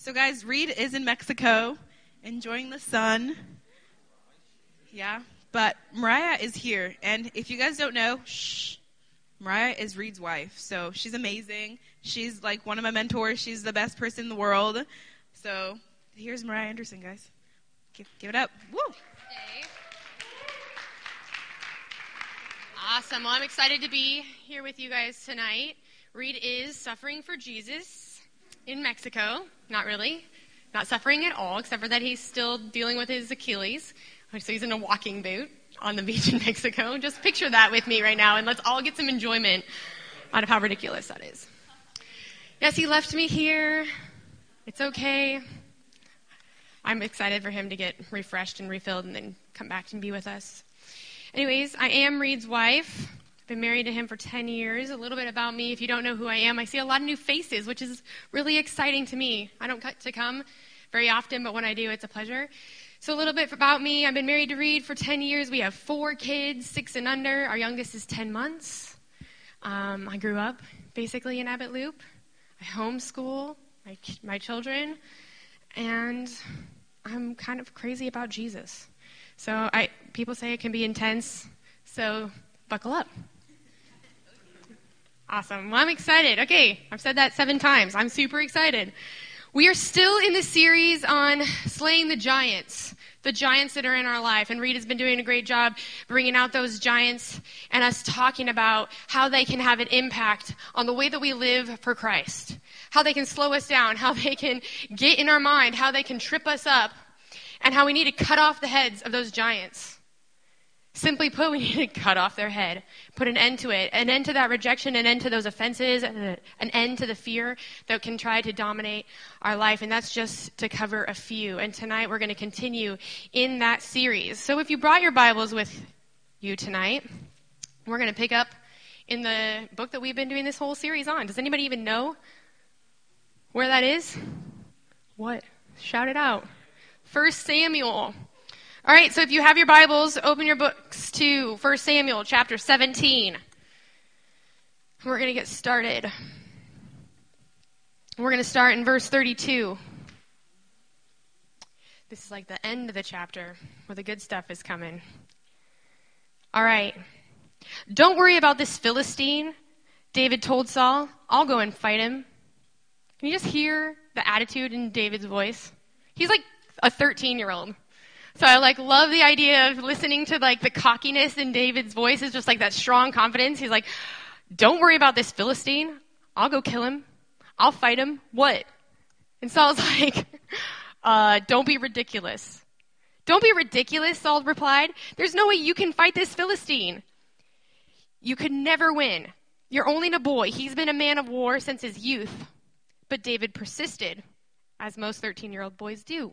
So guys, Reed is in Mexico, enjoying the sun. Yeah, but Mariah is here. And if you guys don't know, Mariah is Reed's wife. So she's amazing. She's like one of my mentors. She's the best person in the world. So here's Mariah Anderson, guys. Give it up. Woo! Awesome. Well, I'm excited to be here with you guys tonight. Reed is suffering for Jesus in Mexico. Not really. Not suffering at all, except for that he's still dealing with his Achilles. So he's in a walking boot on the beach in Mexico. Just picture that with me right now, and let's all get some enjoyment out of how ridiculous that is. Yes, he left me here. It's okay. I'm excited for him to get refreshed and refilled and then come back and be with us. Anyways, I am Reed's wife. Been married to him for 10 years. A little bit about me. If you don't know who I am, I see a lot of new faces, which is really exciting to me. I don't get to come very often, but when I do, it's a pleasure. So a little bit about me. I've been married to Reed for 10 years. We have 4 kids, 6 and under. Our youngest is 10 months. I grew up basically in Abbott Loop. I homeschool my children, and I'm kind of crazy about Jesus. So people say it can be intense, so buckle up. Awesome. Well, I'm excited. Okay, I've said that 7 times. I'm super excited. We are still in the series on slaying the giants that are in our life. And Reed has been doing a great job bringing out those giants and us talking about how they can have an impact on the way that we live for Christ, how they can slow us down, how they can get in our mind, how they can trip us up, and how we need to cut off the heads of those giants. Simply put, we need to cut off their head, put an end to it, an end to that rejection, an end to those offenses, an end to the fear that can try to dominate our life. And that's just to cover a few. And tonight we're going to continue in that series. So if you brought your Bibles with you tonight, we're going to pick up in the book that we've been doing this whole series on. Does anybody even know where that is? What? Shout it out. 1 Samuel. All right, so if you have your Bibles, open your books to 1 Samuel chapter 17. We're going to get started. We're going to start in verse 32. This is like the end of the chapter where the good stuff is coming. All right. Don't worry about this Philistine, David told Saul. I'll go and fight him. Can you just hear the attitude in David's voice? He's like a 13-year-old. So I love the idea of listening to the cockiness in David's voice. Is just that strong confidence. He's like, don't worry about this Philistine. I'll go kill him. I'll fight him. What? And Saul's like, don't be ridiculous. Don't be ridiculous, Saul replied. There's no way you can fight this Philistine. You could never win. You're only a boy. He's been a man of war since his youth. But David persisted, as most 13-year-old boys do.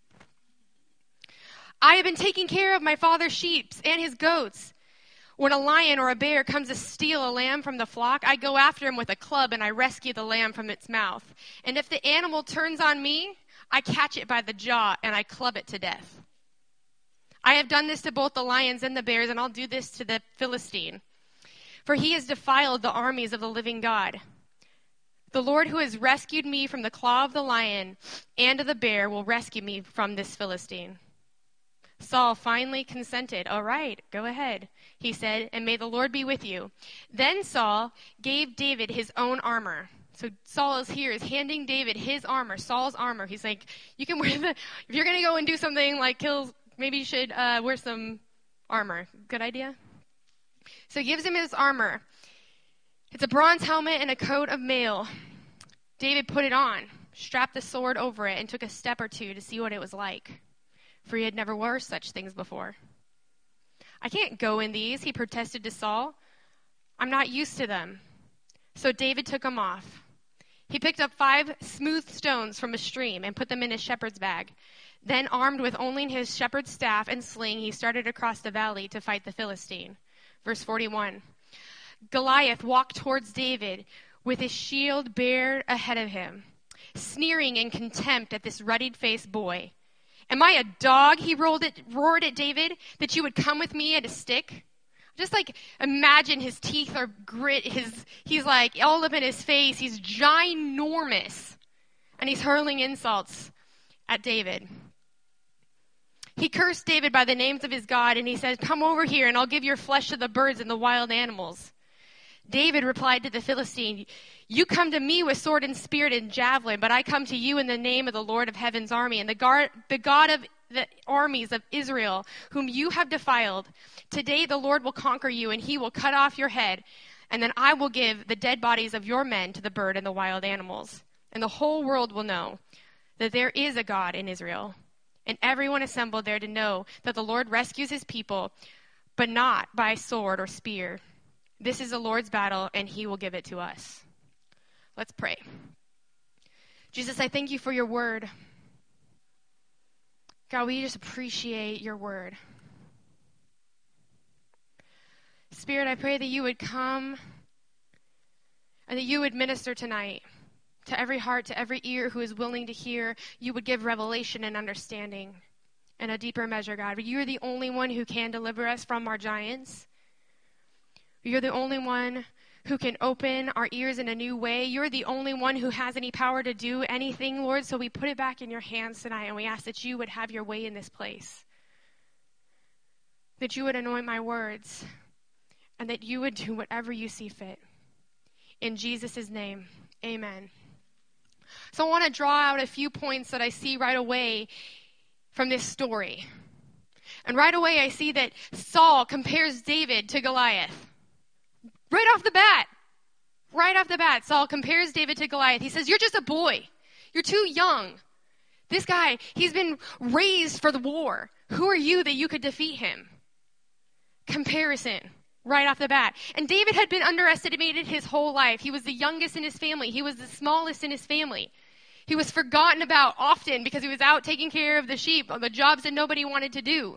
I have been taking care of my father's sheep and his goats. When a lion or a bear comes to steal a lamb from the flock, I go after him with a club and I rescue the lamb from its mouth. And if the animal turns on me, I catch it by the jaw and I club it to death. I have done this to both the lions and the bears, and I'll do this to the Philistine. For he has defiled the armies of the living God. The Lord who has rescued me from the claw of the lion and of the bear will rescue me from this Philistine. Saul finally consented. All right, go ahead, he said, and may the Lord be with you. Then Saul gave David his own armor. So Saul is handing David his armor, Saul's armor. He's like, you can wear if you're going to go and do something like kill, maybe you should wear some armor. Good idea? So he gives him his armor. It's a bronze helmet and a coat of mail. David put it on, strapped the sword over it, and took a step or two to see what it was like, for he had never worn such things before. I can't go in these, he protested to Saul. I'm not used to them. So David took them off. He picked up 5 smooth stones from a stream and put them in his shepherd's bag. Then, armed with only his shepherd's staff and sling, he started across the valley to fight the Philistine. Verse 41. Goliath walked towards David with his shield bared ahead of him, sneering in contempt at this ruddy-faced boy. Am I a dog, he roared at David, that you would come with me at a stick? Just imagine his teeth are grit. He's all up in his face. He's ginormous. and he's hurling insults at David. He cursed David by the names of his God, and he said, "Come over here, and I'll give your flesh to the birds and the wild animals." David replied to the Philistine, "You come to me with sword and spear and javelin, but I come to you in the name of the Lord of heaven's army, and the God of the armies of Israel, whom you have defiled. Today the Lord will conquer you, and he will cut off your head, and then I will give the dead bodies of your men to the bird and the wild animals. And the whole world will know that there is a God in Israel." And everyone assembled there to know that the Lord rescues his people, but not by sword or spear. This is the Lord's battle, and he will give it to us. Let's pray. Jesus, I thank you for your word. God, we just appreciate your word. Spirit, I pray that you would come and that you would minister tonight to every heart, to every ear who is willing to hear. You would give revelation and understanding in a deeper measure, God. You are the only one who can deliver us from our giants. You're the only one who can open our ears in a new way. You're the only one who has any power to do anything, Lord. So we put it back in your hands tonight, and we ask that you would have your way in this place. That you would anoint my words, and that you would do whatever you see fit. In Jesus' name, amen. So I want to draw out a few points that I see right away from this story. And right away I see that Saul compares David to Goliath. Right off the bat, Saul compares David to Goliath. He says, "You're just a boy. You're too young. This guy, he's been raised for the war. Who are you that you could defeat him?" Comparison. Right off the bat. And David had been underestimated his whole life. He was the youngest in his family. He was the smallest in his family. He was forgotten about often because he was out taking care of the sheep, the jobs that nobody wanted to do.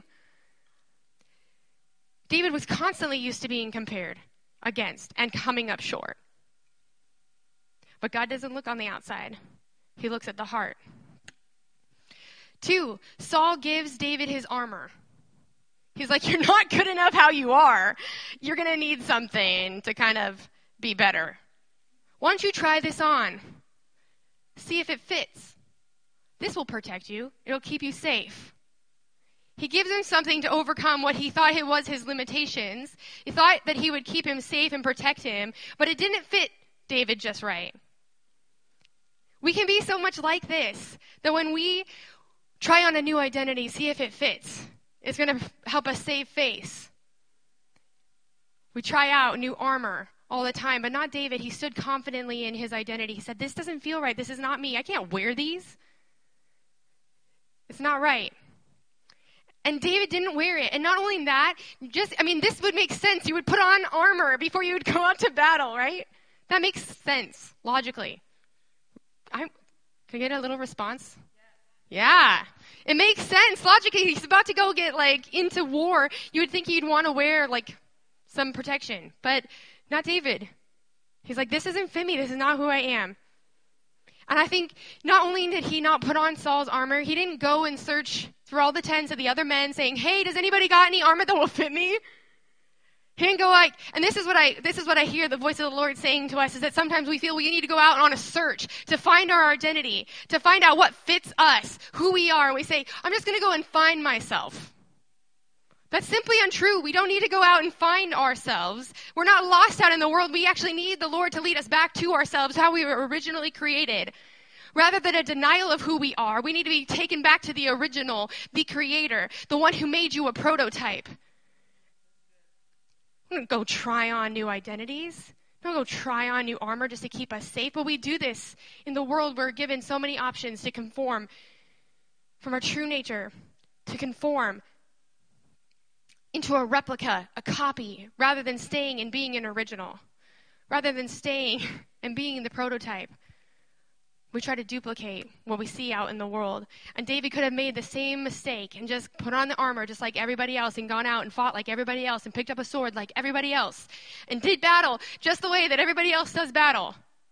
David was constantly used to being compared against and coming up short. But God doesn't look on the outside. He looks at the heart. 2, Saul gives David his armor. He's like, "You're not good enough how you are. You're going to need something to kind of be better. Why don't you try this on? See if it fits. This will protect you. It'll keep you safe." He gives him something to overcome what he thought it was his limitations. He thought that he would keep him safe and protect him, but it didn't fit David just right. We can be so much like this, that when we try on a new identity, see if it fits, it's going to help us save face. We try out new armor all the time, but not David. He stood confidently in his identity. He said, "This doesn't feel right. This is not me. I can't wear these. It's not right." And David didn't wear it. And not only that, this would make sense. You would put on armor before you would go out to battle, right? That makes sense, logically. Can I get a little response? Yeah. It makes sense. Logically, he's about to go get, into war. You would think he'd want to wear, some protection. But not David. He's like, "This doesn't fit me. This is not who I am." And I think not only did he not put on Saul's armor, he didn't go and search through all the tents of the other men saying, "Hey, does anybody got any armor that will fit me?" He didn't go and this is what I hear the voice of the Lord saying to us, is that sometimes we feel we need to go out on a search to find our identity, to find out what fits us, who we are. And we say, "I'm just going to go and find myself." That's simply untrue. We don't need to go out and find ourselves. We're not lost out in the world. We actually need the Lord to lead us back to ourselves, how we were originally created. Rather than a denial of who we are, we need to be taken back to the original, the creator, the one who made you a prototype. We don't go try on new identities. We don't go try on new armor just to keep us safe. But we do this in the world. We're given so many options to conform from our true nature, to conform into a replica, a copy, rather than staying and being an original, rather than staying and being the prototype. We try to duplicate what we see out in the world. And David could have made the same mistake and just put on the armor just like everybody else and gone out and fought like everybody else and picked up a sword like everybody else and did battle just the way that everybody else does battle.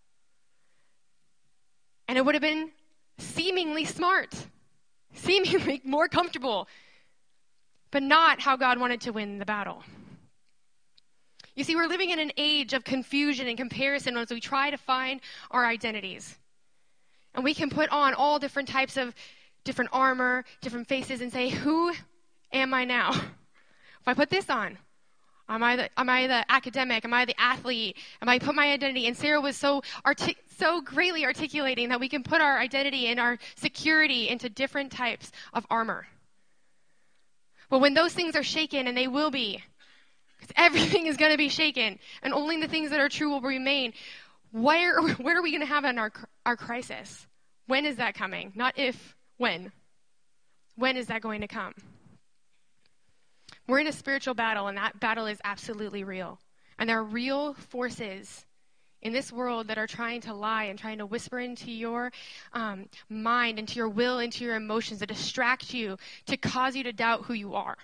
And it would have been seemingly smart, seemingly more comfortable, but not how God wanted to win the battle. You see, we're living in an age of confusion and comparison as we try to find our identities. And we can put on all different types of different armor, different faces, and say, who am I now? If I put this on, am I the academic? Am I the athlete? Am I put my identity? And Sarah was so greatly articulating that we can put our identity and our security into different types of armor. But when those things are shaken, and they will be, because everything is going to be shaken, and only the things that are true will remain, where are we going to have in our crisis? When is that coming? Not if, when. When is that going to come? We're in a spiritual battle, and that battle is absolutely real. And there are real forces in this world that are trying to lie and trying to whisper into your mind, into your will, into your emotions, to distract you, to cause you to doubt who you are.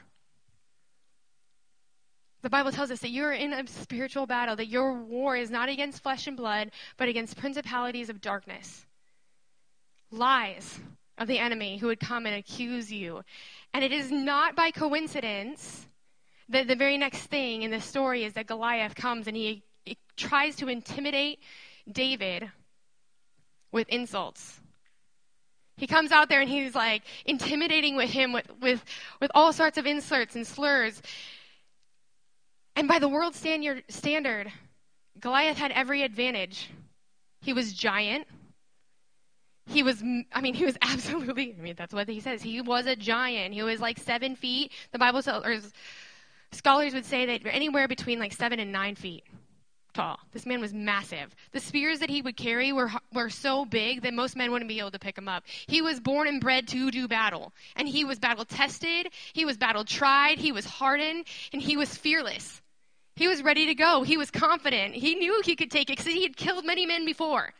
The Bible tells us that you're in a spiritual battle, that your war is not against flesh and blood, but against principalities of darkness. Lies of the enemy who would come and accuse you. And it is not by coincidence that the very next thing in the story is that Goliath comes and he tries to intimidate David with insults. He comes out there and he's like intimidating with him with all sorts of insults and slurs. And by the world standard, Goliath had every advantage. He was giant. He was absolutely, that's what he says. He was a giant. He was like 7 feet. The Bible tells, or scholars would say that anywhere between like 7 and 9 feet tall. This man was massive. The spears that he would carry were so big that most men wouldn't be able to pick them up. He was born and bred to do battle. And he was battle tested. He was battle tried. He was hardened. And he was fearless. He was ready to go. He was confident. He knew he could take it because he had killed many men before.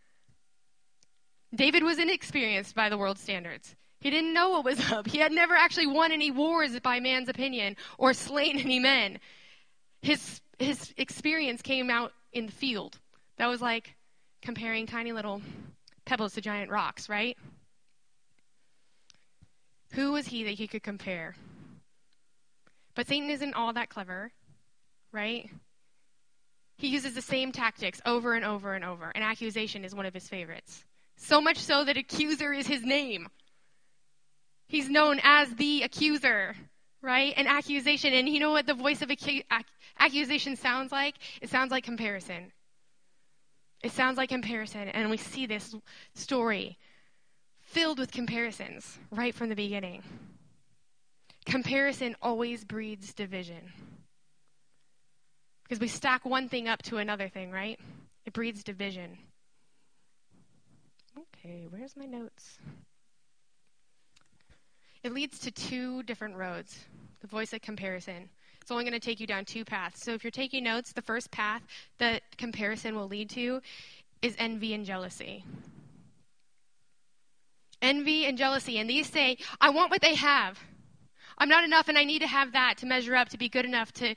David was inexperienced by the world standards. He didn't know what was up. He had never actually won any wars by man's opinion or slain any men. His experience came out in the field. That was like comparing tiny little pebbles to giant rocks, right? Who was he that he could compare? But Satan isn't all that clever, right? He uses the same tactics over and over and over, and accusation is one of his favorites. So much so that accuser is his name. He's known as the accuser, right? And accusation. And you know what the voice of accusation sounds like? It sounds like comparison. It sounds like comparison. And we see this story filled with comparisons right from the beginning. Comparison always breeds division. Because we stack one thing up to another thing, right? It breeds division. Okay, where's my notes? It leads to 2 different roads, the voice of comparison. It's only going to take you down 2 paths. So if you're taking notes, the first path that comparison will lead to is envy and jealousy. Envy and jealousy. And these say, I want what they have. I'm not enough and I need to have that to measure up, to be good enough to...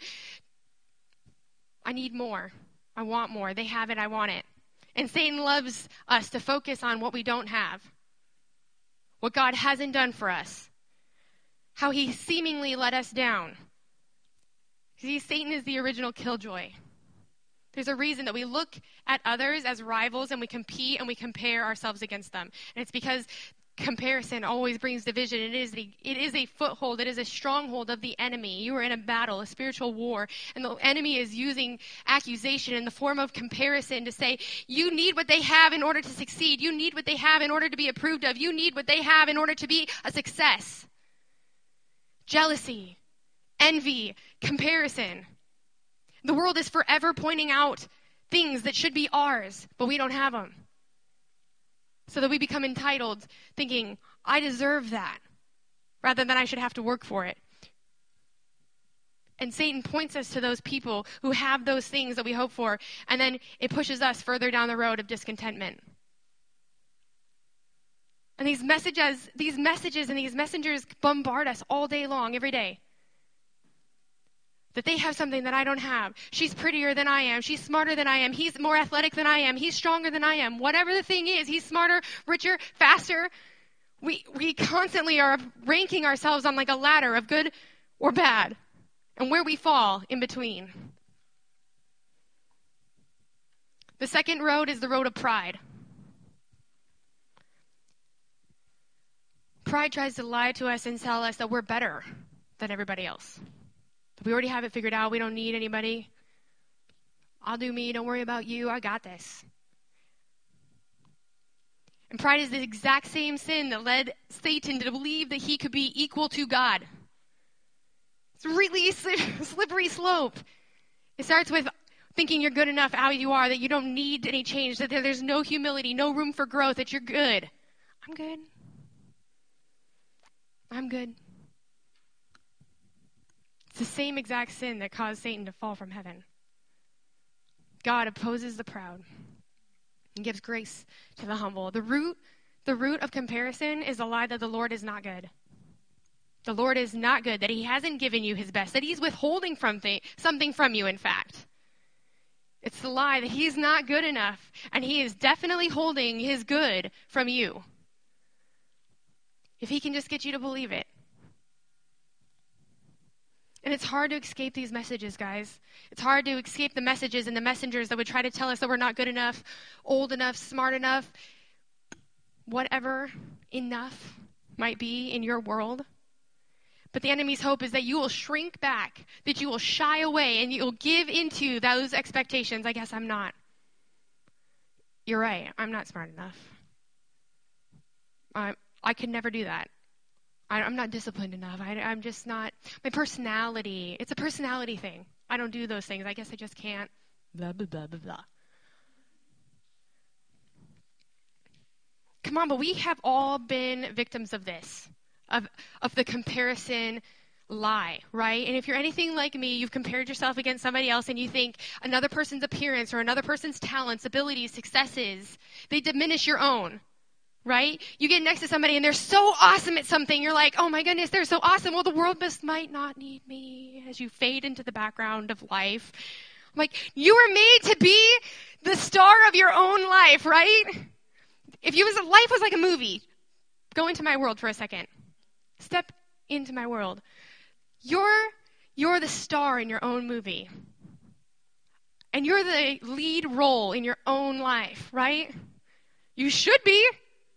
I need more. I want more. They have it. I want it. And Satan loves us to focus on what we don't have, what God hasn't done for us, how he seemingly let us down. See, Satan is the original killjoy. There's a reason that we look at others as rivals and we compete and we compare ourselves against them. And it's because comparison always brings division. It is a foothold. It is a stronghold of the enemy. You are in a battle, a spiritual war, and the enemy is using accusation in the form of comparison to say, you need what they have in order to succeed. You need what they have in order to be approved of. You need what they have in order to be a success. Jealousy, envy, comparison. The world is forever pointing out things that should be ours, but we don't have them. So that we become entitled, thinking, I deserve that, rather than I should have to work for it. And Satan points us to those people who have those things that we hope for, and then it pushes us further down the road of discontentment. And these messages and these messengers bombard us all day long, every day. That they have something that I don't have. She's prettier than I am. She's smarter than I am. He's more athletic than I am. He's stronger than I am. Whatever the thing is, he's smarter, richer, faster. We constantly are ranking ourselves on like a ladder of good or bad, and where we fall in between. The second road is the road of pride. pride tries to lie to us and tell us that we're better than everybody else. That we already have it figured out. We don't need anybody. I'll do me. Don't worry about you. I got this. And pride is the exact same sin that led Satan to believe that he could be equal to God. It's really a slippery slope. It starts with thinking you're good enough how you are, that you don't need any change, that there's no humility, no room for growth, that you're good. I'm good. I'm good. It's the same exact sin that caused Satan to fall from heaven. God opposes the proud and gives grace to the humble. The root of comparison is the lie that the Lord is not good. The Lord is not good, that he hasn't given you his best, that he's withholding something from you, in fact. It's the lie that he's not good enough, and he is definitely holding his good from you. If he can just get you to believe it. And it's hard to escape these messages, guys. It's hard to escape the messages and the messengers that would try to tell us that we're not good enough, old enough, smart enough, whatever enough might be in your world. But the enemy's hope is that you will shrink back, that you will shy away, and you'll give into those expectations. I guess I'm not. You're right. I'm not smart enough. I could never do that. I'm not disciplined enough. I'm just not. My personality, it's a personality thing. I don't do those things. I guess I just can't. Blah, blah, blah, blah, blah. Come on, but we have all been victims of this, of the comparison lie, right? And if you're anything like me, you've compared yourself against somebody else and you think another person's appearance or another person's talents, abilities, successes, they diminish your own. Right? You get next to somebody and they're so awesome at something. You're like, oh my goodness, they're so awesome. Well, the world might not need me, as you fade into the background of life. I'm like, you were made to be the star of your own life, right? If life was like a movie, go into my world for a second. Step into my world. You're the star in your own movie. And you're the lead role in your own life, right? You should be.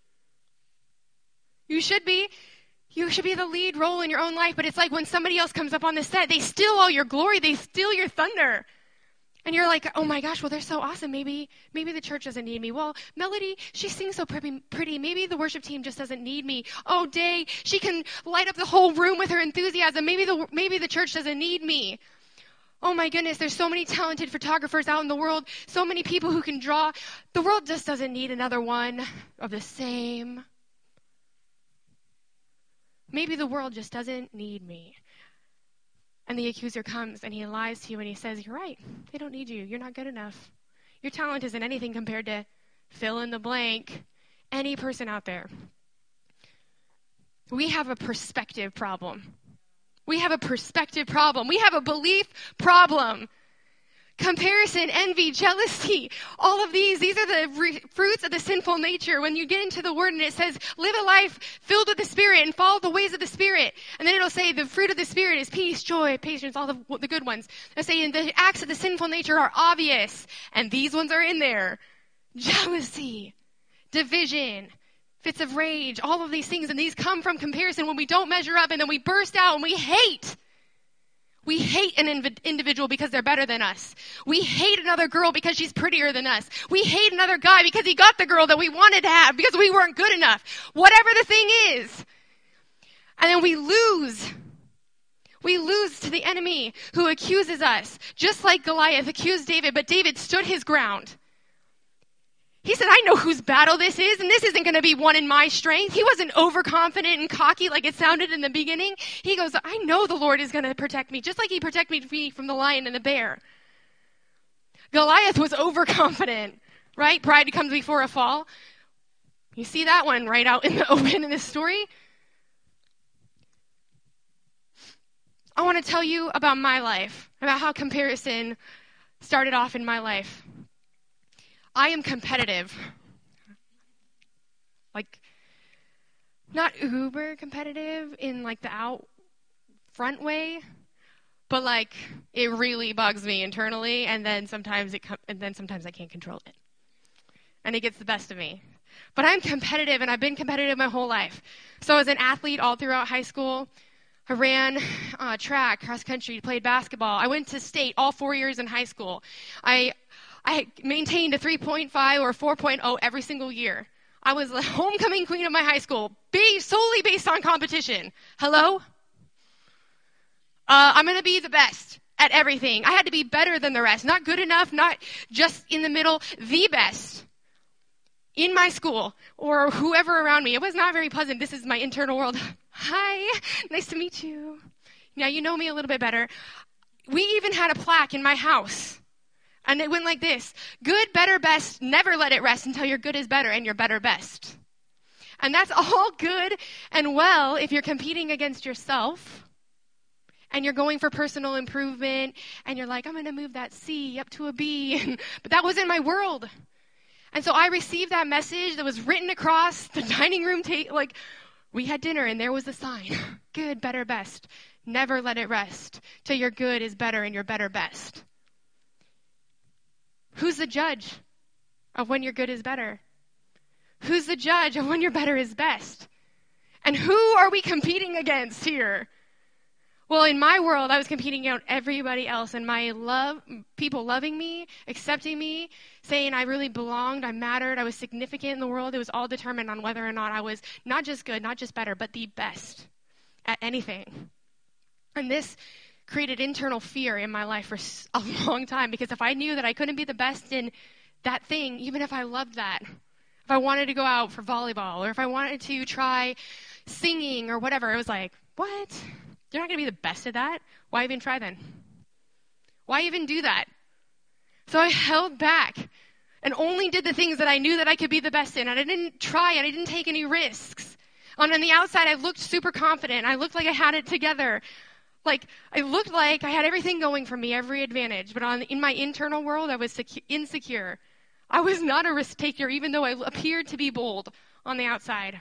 You should be the lead role in your own life, but it's like when somebody else comes up on the set, they steal all your glory, they steal your thunder. And you're like, oh my gosh, well, they're so awesome. Maybe the church doesn't need me. Well, Melody, she sings so pretty. Maybe the worship team just doesn't need me. Oh, Day, she can light up the whole room with her enthusiasm. Maybe the church doesn't need me. Oh my goodness, there's so many talented photographers out in the world, so many people who can draw. The world just doesn't need another one of the same. Maybe the world just doesn't need me. And the accuser comes and he lies to you and he says, you're right. They don't need you. You're not good enough. Your talent isn't anything compared to fill in the blank, any person out there. We have a perspective problem. We have a perspective problem. We have a belief problem. Comparison, envy, jealousy, all of these are the fruits of the sinful nature. When you get into the word and it says, live a life filled with the Spirit and follow the ways of the Spirit. And then it'll say the fruit of the Spirit is peace, joy, patience, all the good ones. It'll say the acts of the sinful nature are obvious. And these ones are in there. Jealousy, division, fits of rage, all of these things. And these come from comparison when we don't measure up and then we burst out and we hate. We hate an individual because they're better than us. We hate another girl because she's prettier than us. We hate another guy because he got the girl that we wanted to have because we weren't good enough. Whatever the thing is. And then we lose. We lose to the enemy who accuses us. Just like Goliath accused David, but David stood his ground. He said, I know whose battle this is, and this isn't going to be won in my strength. He wasn't overconfident and cocky like it sounded in the beginning. He goes, I know the Lord is going to protect me, just like he protected me from the lion and the bear. Goliath was overconfident, right? Pride comes before a fall. You see that one right out in the open in this story? I want to tell you about my life, about how comparison started off in my life. I am competitive. Like, not uber competitive in like the out front way, but like it really bugs me internally, and then sometimes I can't control it. And it gets the best of me. But I'm competitive, and I've been competitive my whole life. So I was an athlete all throughout high school. I ran track, cross country, played basketball. I went to state all 4 years in high school. I maintained a 3.5 or 4.0 every single year. I was the homecoming queen of my high school, solely based on competition. Hello? I'm going to be the best at everything. I had to be better than the rest. Not good enough, not just in the middle, the best in my school or whoever around me. It was not very pleasant. This is my internal world. Hi, nice to meet you. Now you know me a little bit better. We even had a plaque in my house. And it went like this: good, better, best, never let it rest until your good is better and your better best. And that's all good and well if you're competing against yourself and you're going for personal improvement and you're like, I'm going to move that C up to a B. But that wasn't my world. And so I received that message that was written across the dining room table. Like, we had dinner and there was the sign: good, better, best. Never let it rest till your good is better and your better best. Who's the judge of when your good is better? Who's the judge of when your better is best? And who are we competing against here? Well, in my world, I was competing against everybody else, and my love, people loving me, accepting me, saying I really belonged, I mattered, I was significant in the world. It was all determined on whether or not I was not just good, not just better, but the best at anything. And this created internal fear in my life for a long time, because if I knew that I couldn't be the best in that thing, even if I loved that, if I wanted to go out for volleyball, or if I wanted to try singing or whatever, it was like, what? You're not going to be the best at that? Why even try then? Why even do that? So I held back and only did the things that I knew that I could be the best in. And I didn't try and I didn't take any risks. And on the outside, I looked super confident. I looked like I had it together. Like, I looked like I had everything going for me, every advantage. But in my internal world, I was insecure. I was not a risk taker, even though I appeared to be bold on the outside.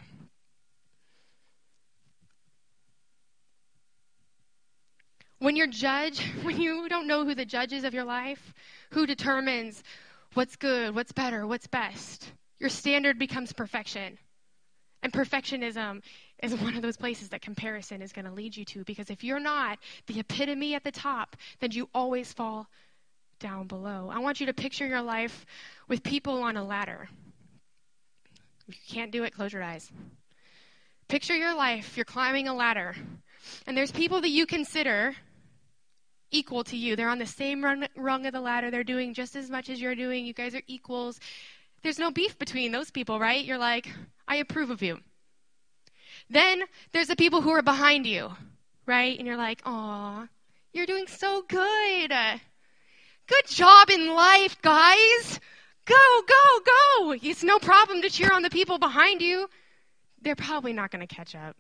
When you don't know who the judge is of your life, who determines what's good, what's better, what's best, your standard becomes perfection. And perfectionism is one of those places that comparison is going to lead you to, because if you're not the epitome at the top, then you always fall down below. I want you to picture your life with people on a ladder. If you can't do it, close your eyes. Picture your life, you're climbing a ladder, and there's people that you consider equal to you. They're on the same rung of the ladder. They're doing just as much as you're doing. You guys are equals. There's no beef between those people, right? You're like, I approve of you. Then there's the people who are behind you, right? And you're like, aw, you're doing so good. Good job in life, guys. Go, go, go. It's no problem to cheer on the people behind you. They're probably not going to catch up.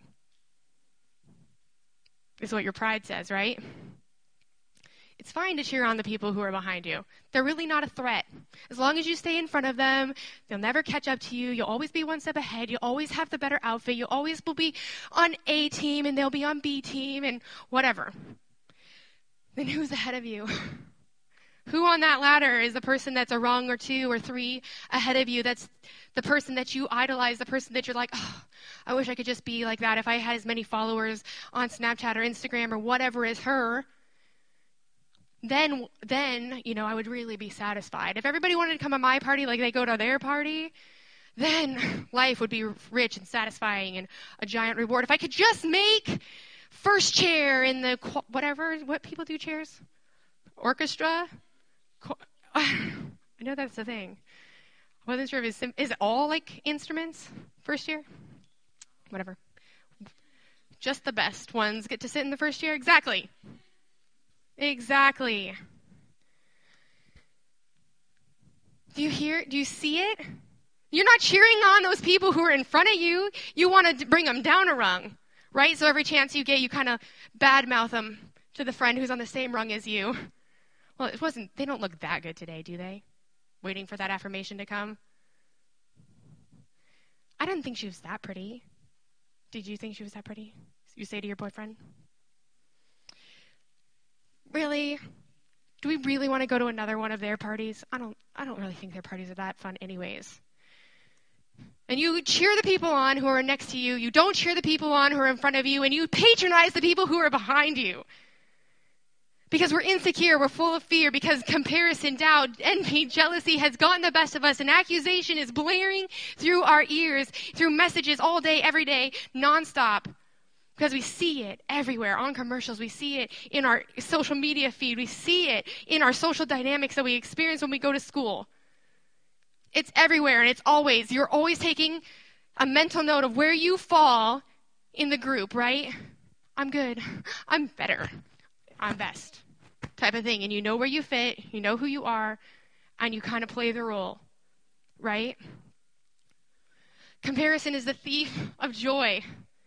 Is what your pride says, right? It's fine to cheer on the people who are behind you. They're really not a threat. As long as you stay in front of them, they'll never catch up to you. You'll always be one step ahead. You'll always have the better outfit. You always will be on A team and they'll be on B team and whatever. Then who's ahead of you? Who on that ladder is the person that's a rung or two or three ahead of you? That's the person that you idolize, the person that you're like, oh, I wish I could just be like that if I had as many followers on Snapchat or Instagram or whatever as her. Then, I would really be satisfied. If everybody wanted to come to my party like they go to their party, then life would be rich and satisfying and a giant reward. If I could just make first chair in the what people do chairs? Orchestra? I know that's the thing. I wasn't sure if is it all like instruments first year? Whatever. Just the best ones get to sit in the first year? Exactly. Exactly. Do you see it? You're not cheering on those people who are in front of you. You want to bring them down a rung, right? So every chance you get, you kind of badmouth them to the friend who's on the same rung as you. Well, they don't look that good today, do they? Waiting for that affirmation to come. I didn't think she was that pretty. Did you think she was that pretty? You say to your boyfriend? Really? Do we really want to go to another one of their parties? I don't really think their parties are that fun anyways. And you cheer the people on who are next to you. You don't cheer the people on who are in front of you. And you patronize the people who are behind you. Because we're insecure, we're full of fear, because comparison, doubt, envy, jealousy has gotten the best of us. And accusation is blaring through our ears, through messages all day, every day, nonstop. Because we see it everywhere, on commercials. We see it in our social media feed. We see it in our social dynamics that we experience when we go to school. It's everywhere, and it's always, you're always taking a mental note of where you fall in the group, right? I'm good. I'm better. I'm best. Type of thing. And you know where you fit, you know who you are, and you kind of play the role, right? Comparison is the thief of joy.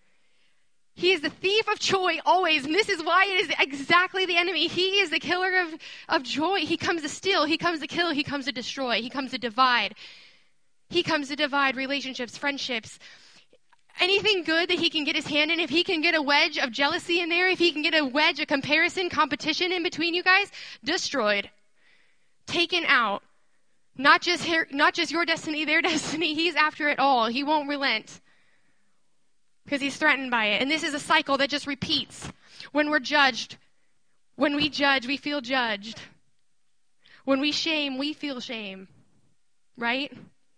He is the thief of joy always, and this is why it is exactly the enemy. He is the killer of joy. He comes to steal, he comes to kill, he comes to destroy, he comes to divide. He comes to divide relationships, friendships, anything good that he can get his hand in. If he can get a wedge of jealousy in there, if he can get a wedge of comparison, competition in between you guys, destroyed, taken out. Not just your destiny, their destiny. He's after it all. He won't relent. Because he's threatened by it. And this is a cycle that just repeats. When we're judged, when we judge, we feel judged. When we shame, we feel shame. Right?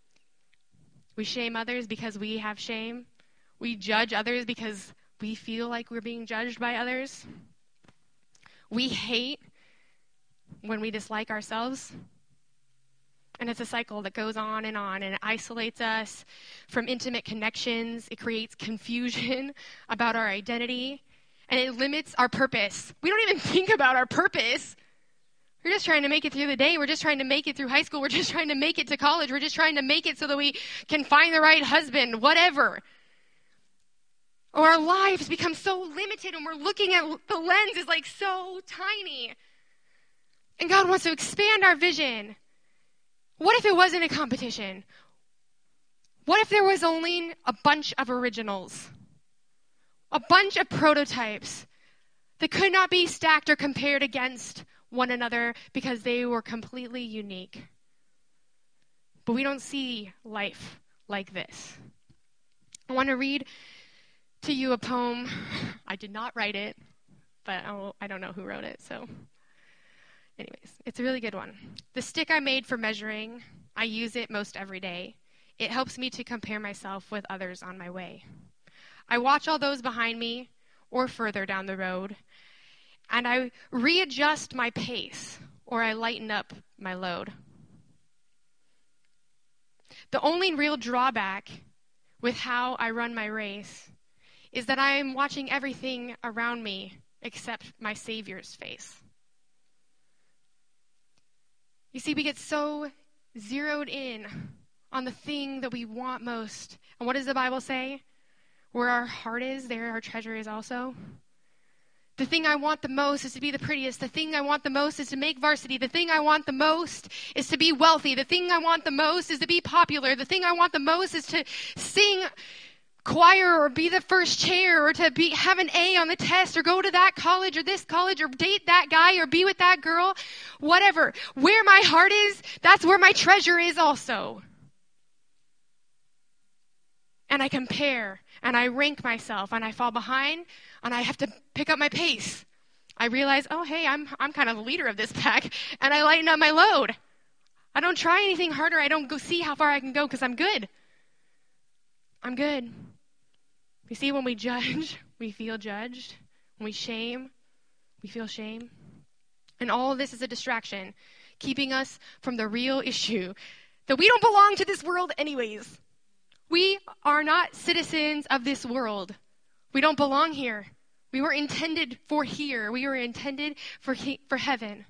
We shame others because we have shame. We judge others because we feel like we're being judged by others. We hate when we dislike ourselves. And it's a cycle that goes on, and it isolates us from intimate connections. It creates confusion about our identity, and it limits our purpose. We don't even think about our purpose. We're just trying to make it through the day. We're just trying to make it through high school. We're just trying to make it to college. We're just trying to make it so that we can find the right husband, whatever. Or our lives become so limited, and we're looking at the lens is like so tiny. And God wants to expand our vision. What if it wasn't a competition? What if there was only a bunch of originals? A bunch of prototypes that could not be stacked or compared against one another because they were completely unique. But we don't see life like this. I want to read to you a poem. I did not write it, but I don't know who wrote it, so... Anyways, it's a really good one. The stick I made for measuring, I use it most every day. It helps me to compare myself with others on my way. I watch all those behind me or further down the road, and I readjust my pace or I lighten up my load. The only real drawback with how I run my race is that I am watching everything around me except my Savior's face. You see, we get so zeroed in on the thing that we want most. And what does the Bible say? Where our heart is, there our treasure is also. The thing I want the most is to be the prettiest. The thing I want the most is to make varsity. The thing I want the most is to be wealthy. The thing I want the most is to be popular. The thing I want the most is to sing choir or be the first chair or to have an A on the test or go to that college or this college or date that guy or be with that girl, whatever. Where my heart is, that's where my treasure is also. And I compare and I rank myself and I fall behind and I have to pick up my pace. I realize, oh, hey, I'm kind of the leader of this pack, and I lighten up my load. I don't try anything harder. I don't go see how far I can go because I'm good. I'm good. You see, when we judge, we feel judged. When we shame, we feel shame. And all of this is a distraction, keeping us from the real issue, that we don't belong to this world anyways. We are not citizens of this world. We don't belong here. We were intended for here. We were intended for heaven.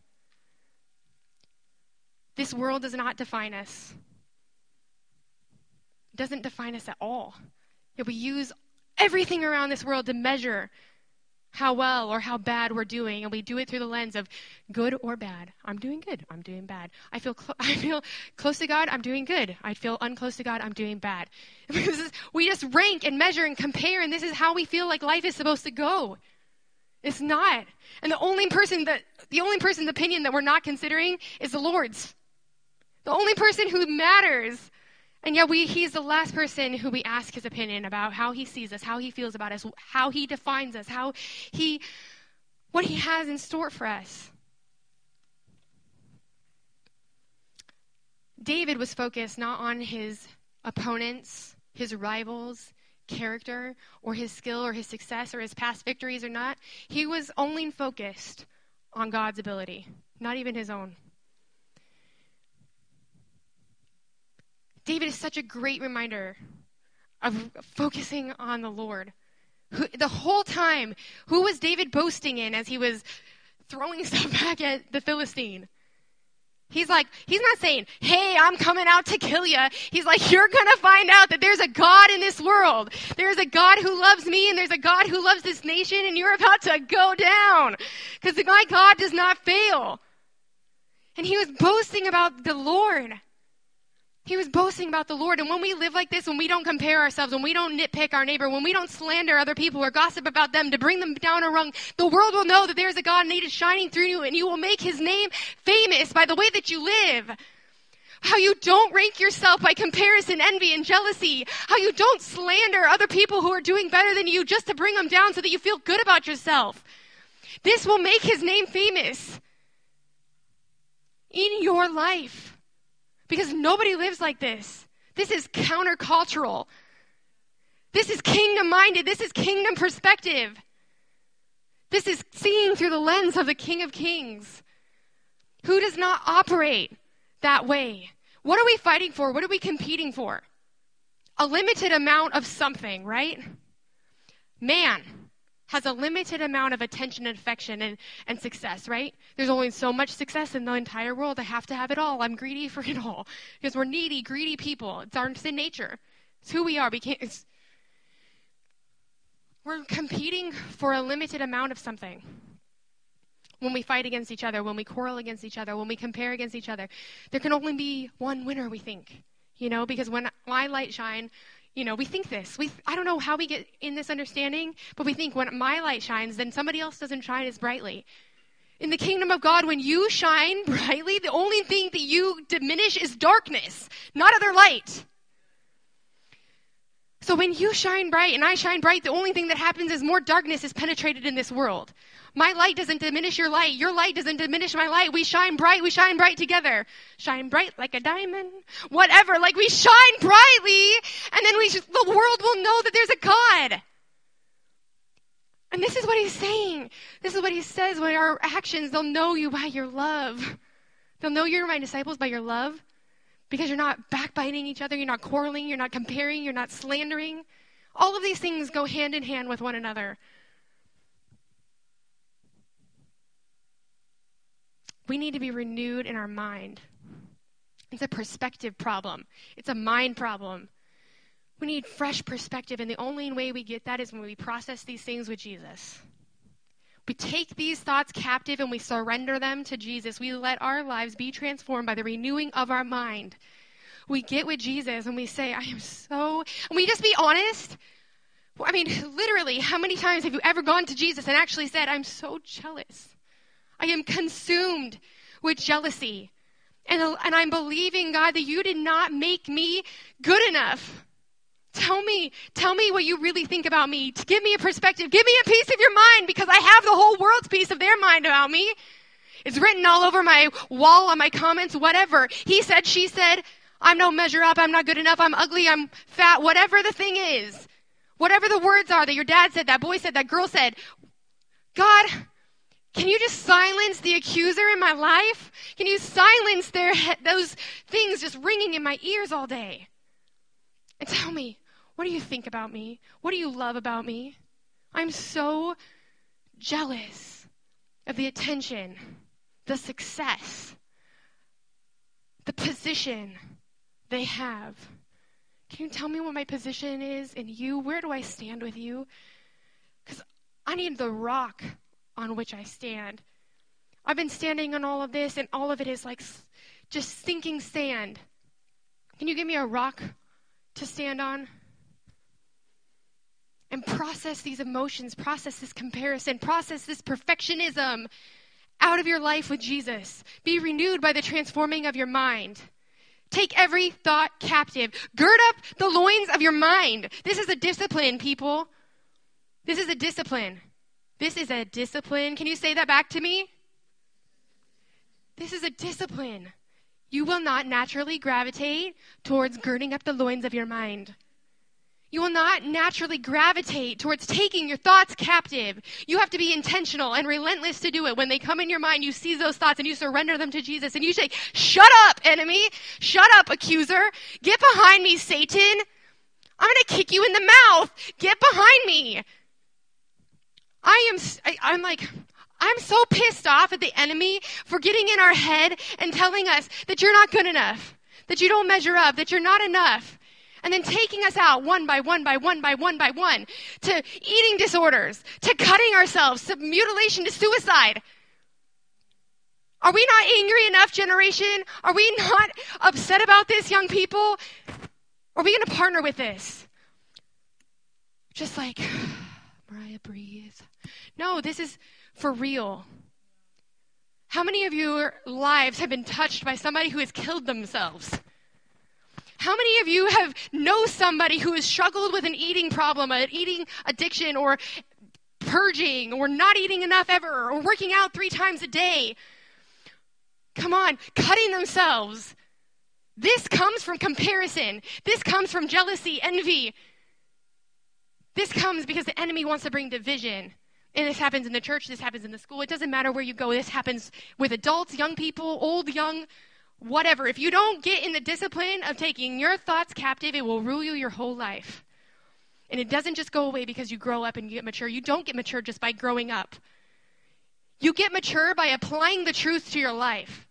This world does not define us. It doesn't define us at all. Yet we use everything around this world to measure how well or how bad we're doing, and we do it through the lens of good or bad. I'm doing good. I'm doing bad. I feel close to God. I'm doing good. I feel unclose to God. I'm doing bad. We just rank and measure and compare, and this is how we feel like life is supposed to go. It's not. And the only person's opinion that we're not considering is the Lord's. The only person who matters And yet he's the last person who we ask his opinion about how he sees us, how he feels about us, how he defines us, what he has in store for us. David was focused not on his opponents, his rivals, character, or his skill, or his success, or his past victories or not. He was only focused on God's ability, not even his own. David is such a great reminder of focusing on the Lord. The whole time, who was David boasting in as he was throwing stuff back at the Philistine? He's not saying, hey, I'm coming out to kill you. He's like, you're going to find out that there's a God in this world. There's a God who loves me, and there's a God who loves this nation, and you're about to go down. Because my God does not fail. And he was boasting about the Lord. He was boasting about the Lord. And when we live like this, when we don't compare ourselves, when we don't nitpick our neighbor, when we don't slander other people or gossip about them to bring them down a rung, the world will know that there's a God and He is shining through you, and you will make His name famous by the way that you live. How you don't rank yourself by comparison, envy, and jealousy. How you don't slander other people who are doing better than you just to bring them down so that you feel good about yourself. This will make His name famous in your life. Because nobody lives like this. This is countercultural. This is kingdom-minded. This is kingdom perspective. This is seeing through the lens of the King of Kings. Who does not operate that way? What are we fighting for? What are we competing for? A limited amount of something, right? Man has a limited amount of attention and affection and success, right? There's only so much success in the entire world. I have to have it all. I'm greedy for it all. Because we're needy, greedy people. It's our sin nature. It's who we are. We're competing for a limited amount of something. When we fight against each other, when we quarrel against each other, when we compare against each other, there can only be one winner, we think. Because when my light shine, we think this. I don't know how we get in this understanding, but we think when my light shines, then somebody else doesn't shine as brightly. In the kingdom of God, when you shine brightly, the only thing that you diminish is darkness, not other light. So when you shine bright and I shine bright, the only thing that happens is more darkness is penetrated in this world. My light doesn't diminish your light. Your light doesn't diminish my light. We shine bright together. Shine bright like a diamond. Whatever, we shine brightly, and then the world will know that there's a God. And this is what He's saying. This is what He says when our actions, they'll know you by your love. They'll know you're my disciples by your love. Because you're not backbiting each other, you're not quarreling, you're not comparing, you're not slandering. All of these things go hand in hand with one another. We need to be renewed in our mind. It's a perspective problem. It's a mind problem. We need fresh perspective, and the only way we get that is when we process these things with Jesus. We take these thoughts captive and we surrender them to Jesus. We let our lives be transformed by the renewing of our mind. We get with Jesus and we say, and we just be honest. Literally, how many times have you ever gone to Jesus and actually said, I'm so jealous. I am consumed with jealousy. And I'm believing, God, that you did not make me good enough. Tell me what you really think about me. Give me a perspective. Give me a piece of your mind, because I have the whole world's piece of their mind about me. It's written all over my wall, on my comments, whatever. He said, she said, I'm no measure up. I'm not good enough. I'm ugly. I'm fat. Whatever the thing is. Whatever the words are that your dad said, that boy said, that girl said. God, can you just silence the accuser in my life? Can you silence those things just ringing in my ears all day? And tell me, what do you think about me? What do you love about me? I'm so jealous of the attention, the success, the position they have. Can you tell me what my position is in you? Where do I stand with you? Because I need the rock on which I stand. I've been standing on all of this, and all of it is like just sinking sand. Can you give me a rock to stand on? And process these emotions, process this comparison, process this perfectionism out of your life with Jesus. Be renewed by the transforming of your mind. Take every thought captive. Gird up the loins of your mind. This is a discipline, people. This is a discipline. This is a discipline. Can you say that back to me? This is a discipline. You will not naturally gravitate towards girding up the loins of your mind. You will not naturally gravitate towards taking your thoughts captive. You have to be intentional and relentless to do it. When they come in your mind, you seize those thoughts and you surrender them to Jesus. And you say, shut up, enemy. Shut up, accuser. Get behind me, Satan. I'm going to kick you in the mouth. Get behind me. I'm so pissed off at the enemy for getting in our head and telling us that you're not good enough, that you don't measure up, that you're not enough. And then taking us out one by one to eating disorders, to cutting ourselves, to mutilation, to suicide. Are we not angry enough, generation? Are we not upset about this, young people? Are we going to partner with this? Just like, Mariah, breathe. No, this is for real. How many of your lives have been touched by somebody who has killed themselves? How many of you know somebody who has struggled with an eating problem, an eating addiction, or purging, or not eating enough ever, or working out 3 times a day? Come on, cutting themselves. This comes from comparison. This comes from jealousy, envy. This comes because the enemy wants to bring division. And this happens in the church, this happens in the school. It doesn't matter where you go. This happens with adults, young people, old, young, whatever. If you don't get in the discipline of taking your thoughts captive, it will rule you your whole life. And it doesn't just go away because you grow up and you get mature. You don't get mature just by growing up. You get mature by applying the truth to your life.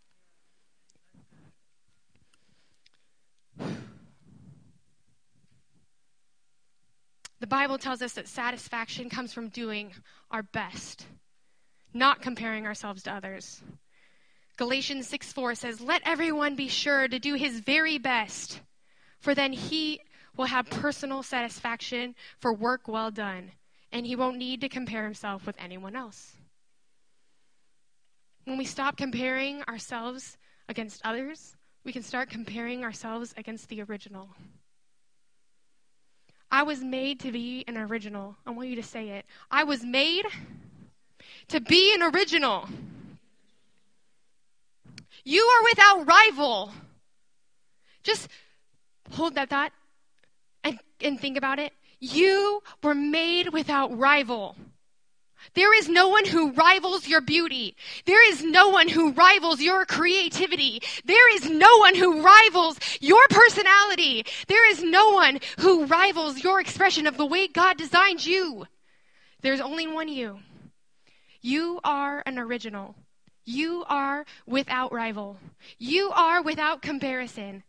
The Bible tells us that satisfaction comes from doing our best, not comparing ourselves to others. Galatians 6:4 says, "Let everyone be sure to do his very best, for then he will have personal satisfaction for work well done, and he won't need to compare himself with anyone else." When we stop comparing ourselves against others, we can start comparing ourselves against the original. I was made to be an original. I want you to say it. I was made to be an original. You are without rival. Just hold that thought and think about it. You were made without rival. There is no one who rivals your beauty. There is no one who rivals your creativity. There is no one who rivals your personality. There is no one who rivals your expression of the way God designed you. There's only one you. You are an original. You are without rival. You are without comparison.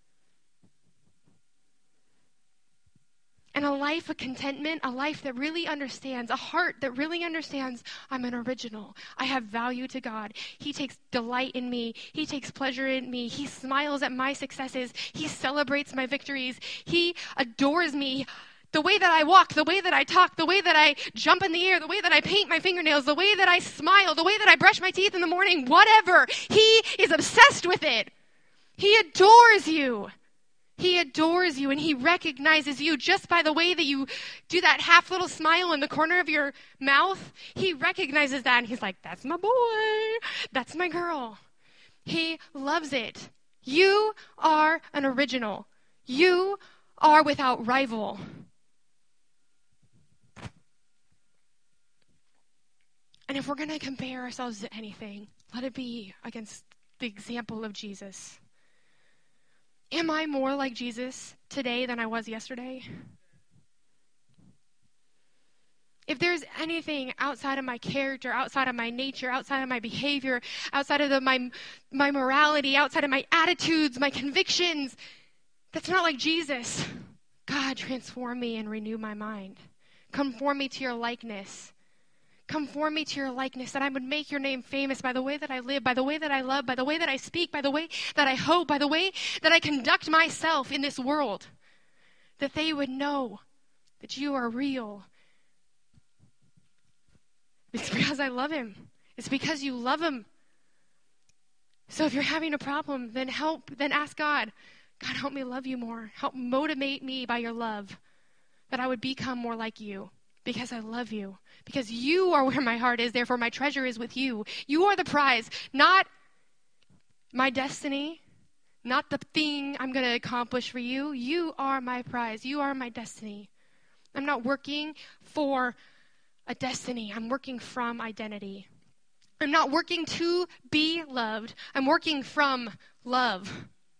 And a life of contentment, a life that really understands, a heart that really understands, I'm an original. I have value to God. He takes delight in me. He takes pleasure in me. He smiles at my successes. He celebrates my victories. He adores me. The way that I walk, the way that I talk, the way that I jump in the air, the way that I paint my fingernails, the way that I smile, the way that I brush my teeth in the morning, whatever. He is obsessed with it. He adores you. He adores you, and he recognizes you just by the way that you do that half little smile in the corner of your mouth. He recognizes that, and he's like, that's my boy. That's my girl. He loves it. You are an original. You are without rival. And if we're going to compare ourselves to anything, let it be against the example of Jesus. Am I more like Jesus today than I was yesterday? If there's anything outside of my character, outside of my nature, outside of my behavior, outside of my morality, outside of my attitudes, my convictions, that's not like Jesus, God, transform me and renew my mind. Conform me to your likeness. Conform me to your likeness, that I would make your name famous by the way that I live, by the way that I love, by the way that I speak, by the way that I hope, by the way that I conduct myself in this world. That they would know that you are real. It's because I love him. It's because you love him. So if you're having a problem, then ask God. God, help me love you more. Help motivate me by your love, that I would become more like you, because I love you. Because you are where my heart is, therefore my treasure is with you. You are the prize, not my destiny, not the thing I'm going to accomplish for you. You are my prize. You are my destiny. I'm not working for a destiny. I'm working from identity. I'm not working to be loved. I'm working from love.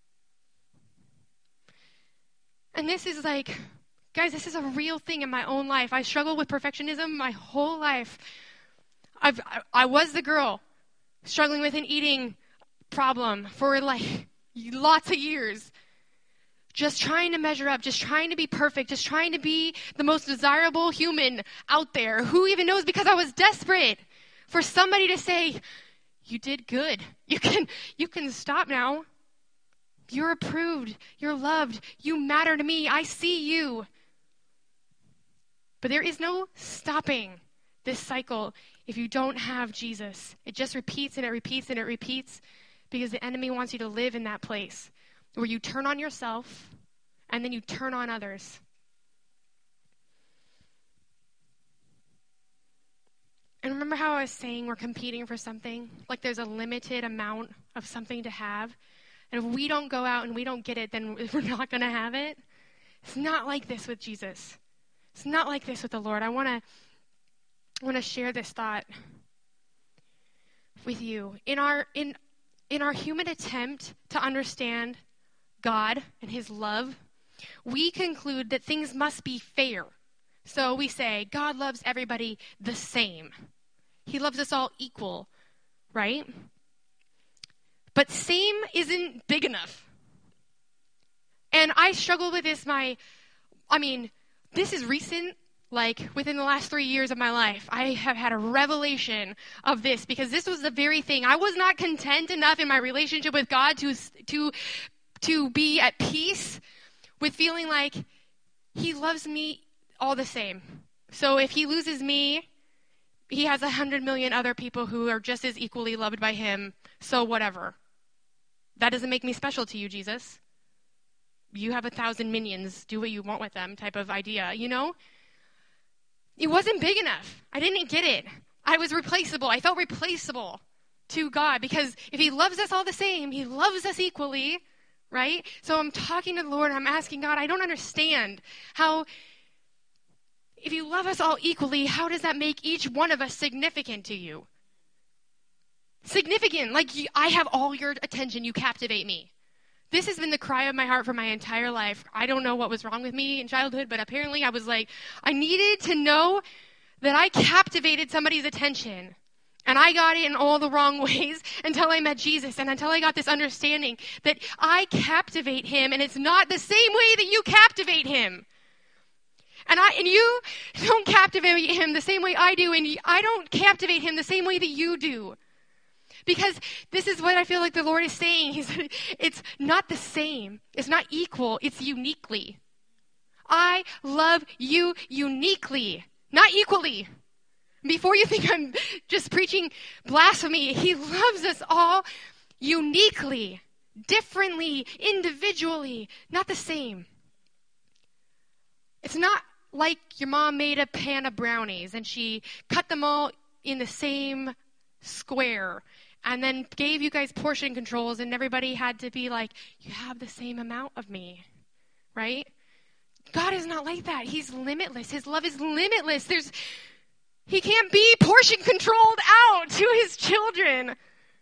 And this is like, guys, this is a real thing in my own life. I struggle with perfectionism my whole life. I was the girl struggling with an eating problem for like lots of years. Just trying to measure up, just trying to be perfect, just trying to be the most desirable human out there. Who even knows? Because I was desperate for somebody to say, you did good. You can stop now. You're approved. You're loved. You matter to me. I see you. But there is no stopping this cycle if you don't have Jesus. It just repeats and it repeats and it repeats, because the enemy wants you to live in that place where you turn on yourself and then you turn on others. And remember how I was saying we're competing for something? Like there's a limited amount of something to have. And if we don't go out and we don't get it, then we're not going to have it. It's not like this with Jesus. It's not like this with the Lord. I want to share this thought with you. In our human attempt to understand God and his love, we conclude that things must be fair. So we say, God loves everybody the same. He loves us all equal, right? But same isn't big enough. And I struggle with this this is recent, like within the last 3 years of my life. I have had a revelation of this, because this was the very thing. I was not content enough in my relationship with God to be at peace with feeling like he loves me all the same. So if he loses me, he has 100 million other people who are just as equally loved by him, so whatever. That doesn't make me special to you, Jesus. You have 1,000 minions, do what you want with them type of idea, you know? It wasn't big enough. I didn't get it. I was replaceable. I felt replaceable to God, because if he loves us all the same, he loves us equally, right? So I'm talking to the Lord, and I'm asking God, I don't understand how, if you love us all equally, how does that make each one of us significant to you? Significant, like I have all your attention, you captivate me. This has been the cry of my heart for my entire life. I don't know what was wrong with me in childhood, but apparently I was like, I needed to know that I captivated somebody's attention. And I got it in all the wrong ways until I met Jesus, and until I got this understanding that I captivate him, and it's not the same way that you captivate him. And you don't captivate him the same way I do, and I don't captivate him the same way that you do. Because this is what I feel like the Lord is saying. It's not the same. It's not equal. It's uniquely. I love you uniquely, not equally. Before you think I'm just preaching blasphemy, he loves us all uniquely, differently, individually, not the same. It's not like your mom made a pan of brownies and she cut them all in the same square and then gave you guys portion controls, and everybody had to be like, you have the same amount of me, right? God is not like that. He's limitless. His love is limitless. He can't be portion controlled out to his children.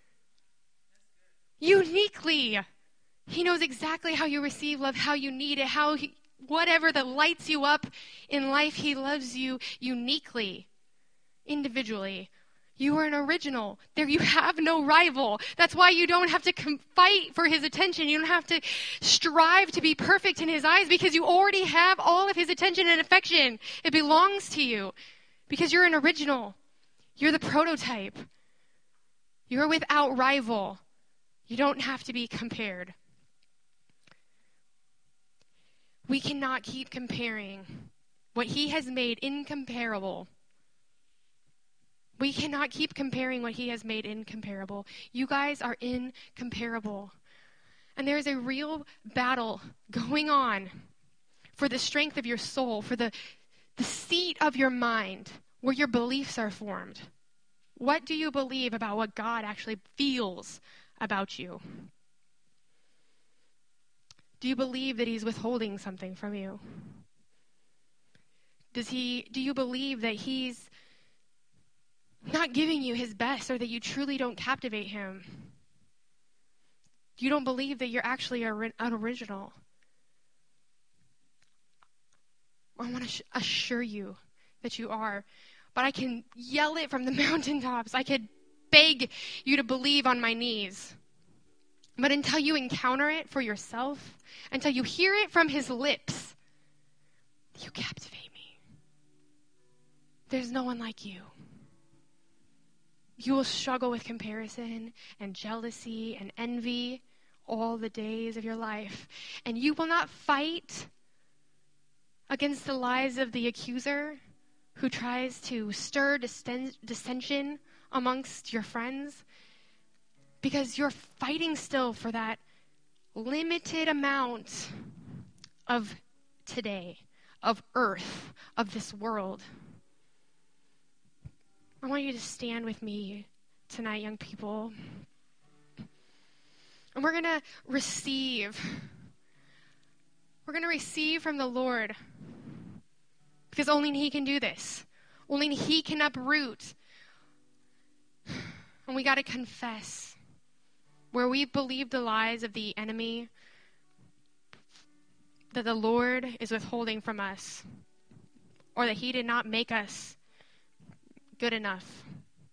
Uniquely. He knows exactly how you receive love, how you need it, whatever that lights you up in life, he loves you uniquely, individually. You are an original. There, you have no rival. That's why you don't have to fight for his attention. You don't have to strive to be perfect in his eyes, because you already have all of his attention and affection. It belongs to you because you're an original. You're the prototype. You're without rival. You don't have to be compared. We cannot keep comparing what he has made incomparable We cannot keep comparing what he has made incomparable. You guys are incomparable. And there is a real battle going on for the strength of your soul, for the seat of your mind, where your beliefs are formed. What do you believe about what God actually feels about you? Do you believe that he's withholding something from you? Do you believe that he's not giving you his best, or that you truly don't captivate him? You don't believe that you're actually unoriginal? I want to assure you that you are. But I can yell it from the mountaintops. I could beg you to believe on my knees. But until you encounter it for yourself, until you hear it from his lips, you captivate me. There's no one like you. You will struggle with comparison and jealousy and envy all the days of your life. And you will not fight against the lies of the accuser who tries to stir dissension amongst your friends, because you're fighting still for that limited amount of today, of earth, of this world. I want you to stand with me tonight, young people. And we're going to receive. We're going to receive from the Lord, because only he can do this. Only he can uproot. And we got to confess where we believe the lies of the enemy, that the Lord is withholding from us, or that he did not make us good enough.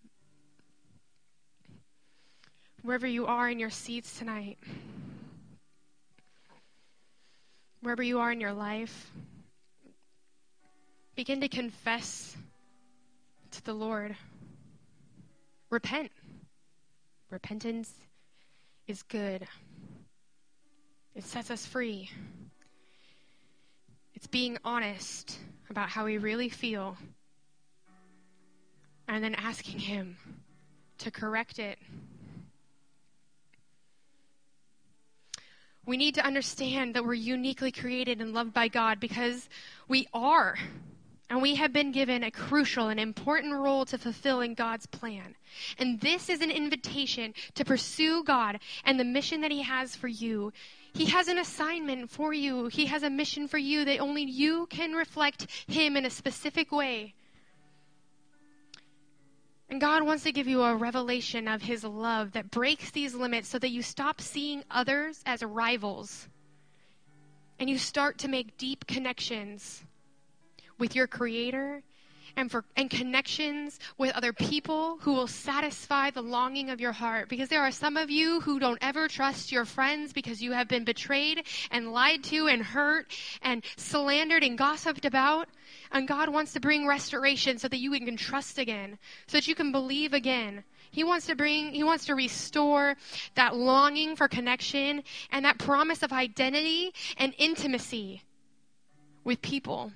Wherever you are in your seats tonight, wherever you are in your life, begin to confess to the Lord. Repent. Repentance is good. It sets us free. It's being honest about how we really feel, and then asking him to correct it. We need to understand that we're uniquely created and loved by God, because we are. And we have been given a crucial and important role to fulfill in God's plan. And this is an invitation to pursue God and the mission that he has for you. He has an assignment for you. He has a mission for you that only you can reflect him in a specific way. And God wants to give you a revelation of his love that breaks these limits, so that you stop seeing others as rivals and you start to make deep connections with your Creator, and connections with other people who will satisfy the longing of your heart. Because there are some of you who don't ever trust your friends, because you have been betrayed and lied to and hurt and slandered and gossiped about. And God wants to bring restoration so that you can trust again, so that you can believe again. He wants to restore that longing for connection and that promise of identity and intimacy with people.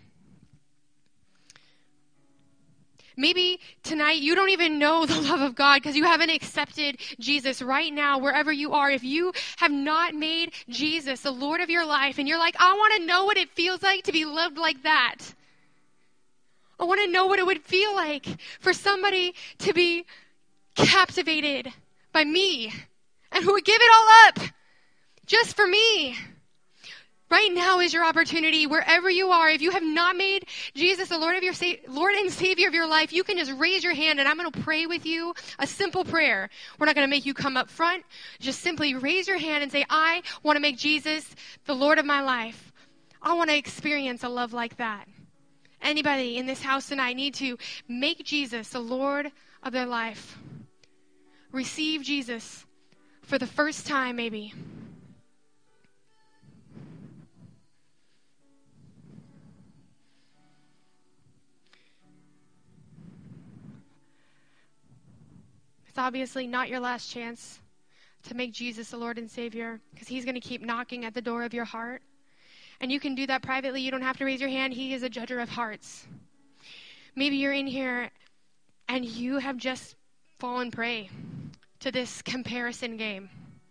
Maybe tonight you don't even know the love of God because you haven't accepted Jesus. Right now, wherever you are, if you have not made Jesus the Lord of your life, and you're like, I want to know what it feels like to be loved like that. I want to know what it would feel like for somebody to be captivated by me and who would give it all up just for me. Right now is your opportunity, wherever you are. If you have not made Jesus the Lord and Savior of your life, you can just raise your hand and I'm going to pray with you a simple prayer. We're not going to make you come up front. Just simply raise your hand and say, I want to make Jesus the Lord of my life. I want to experience a love like that. Anybody in this house tonight need to make Jesus the Lord of their life. Receive Jesus for the first time, maybe. It's obviously not your last chance to make Jesus the Lord and Savior, because he's going to keep knocking at the door of your heart. And you can do that privately. You don't have to raise your hand. He is a judger of hearts. Maybe you're in here and you have just fallen prey to this comparison game,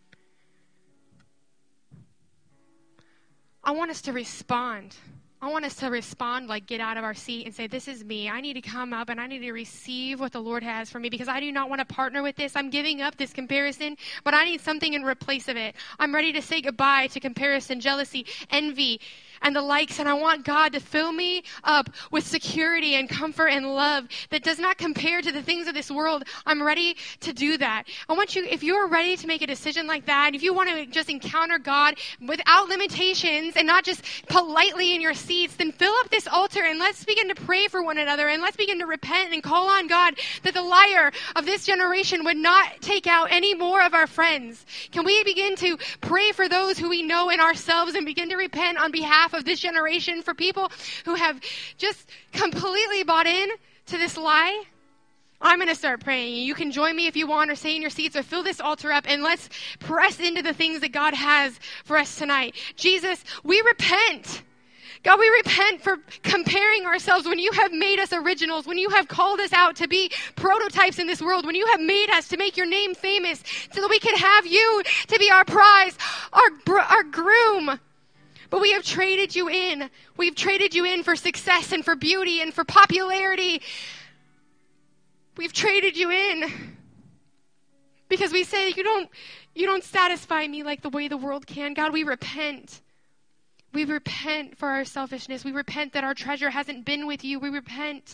I want us to respond. I want us to respond like get out of our seat and say, this is me. I need to come up and I need to receive what the Lord has for me because I do not want to partner with this. I'm giving up this comparison, but I need something in replace of it. I'm ready to say goodbye to comparison, jealousy, envy, and the likes, and I want God to fill me up with security and comfort and love that does not compare to the things of this world. I'm ready to do that. I want you, if you're ready to make a decision like that, if you want to just encounter God without limitations and not just politely in your seats, then fill up this altar and let's begin to pray for one another and let's begin to repent and call on God that the liar of this generation would not take out any more of our friends. Can we begin to pray for those who we know in ourselves and begin to repent on behalf of this generation, for people who have just completely bought in to this lie? I'm going to start praying. You can join me if you want, or stay in your seats, or fill this altar up, and let's press into the things that God has for us tonight. Jesus, we repent. God, we repent for comparing ourselves when you have made us originals, when you have called us out to be prototypes in this world, when you have made us to make your name famous so that we can have you to be our prize, our groom. But we have traded you in. We've traded you in for success and for beauty and for popularity. We've traded you in because we say you don't satisfy me like the way the world can. God, we repent. We repent for our selfishness. We repent that our treasure hasn't been with you. We repent,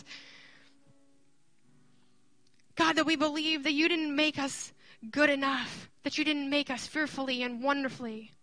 God, that we believe that you didn't make us good enough, that you didn't make us fearfully and wonderfully.